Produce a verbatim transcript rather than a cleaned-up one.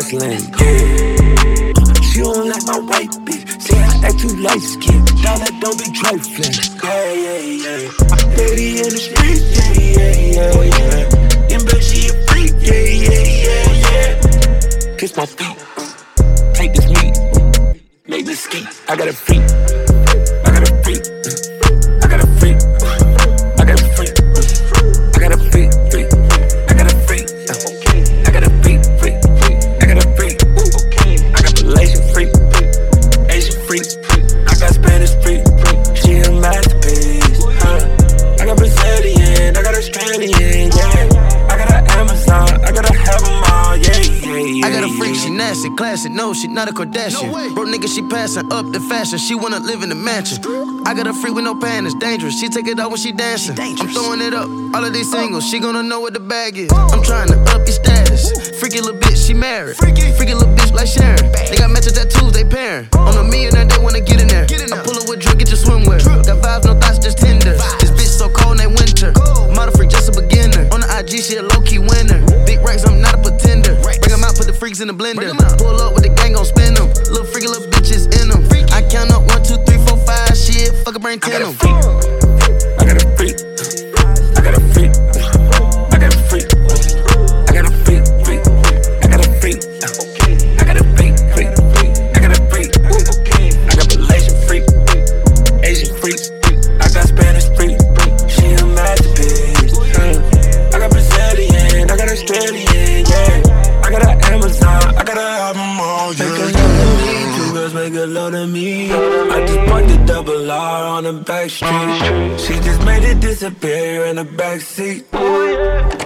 fast lane. Yeah. Uh, she don't like my white bitch. Say I act too light skinned. Dollar don't be trifling. Yeah, yeah, yeah. Lady in the street, yeah, yeah, yeah, yeah. In bed she a freak, yeah, yeah, yeah, yeah. Kiss my feet, take this meat, make me ski. I got a freak, I got a freak, I got a freak, I got a freak, I got a freak, freak, I got a freak, I got a freak, freak, I got a freak, I got Malaysian freak, Asian freak, I got Spanish freak, she a masterpiece, huh? I got Brazilian, I got Australian, yeah. I got an Amazon, I gotta have them all, yeah, yeah, yeah. I got a freak, she nasty, classic, no, she not a Kardashian. No Broke nigga, she passing up the fashion, she wanna live in the mansion. I got a freak with no pan, it's dangerous, she take it out when she dancing. I'm throwing it up, all of these singles, she gonna know what the bag is. I'm trying to up your status, freaky little bitch, she married. Freaky little bitch like Sharon, they got matching tattoos, they pairing. On a millionaire, they wanna get in there. I pull her with drip, get your swimwear. Got vibes, no thoughts, just Tinder. This bitch so cold, they winter. Model freak, just a beginner. On the I G, she a low-key winner. Big racks, I'm not a pretender. Bring them out, put the freaks in the blender. Pull up with the gang, gon' spin them. Little freaky little bitches in them. I count up one, two, three, four, five. Shit, fuck a brain ten them. I got a freak. I got a freak. I got a freak. I got a freak. Freak. I got a freak. I got a freak. Freak. I got a freak. I got Malaysian freak. Asian freak. I got Spanish freak. She a masterpiece. I got Brazilian. I got Australian. Yeah. I got an Amazon. I gotta have them all. Yeah. Make a load of me. Two girls make a load of me. I just parked the double R on the back street. She just made it disappear in the backseat.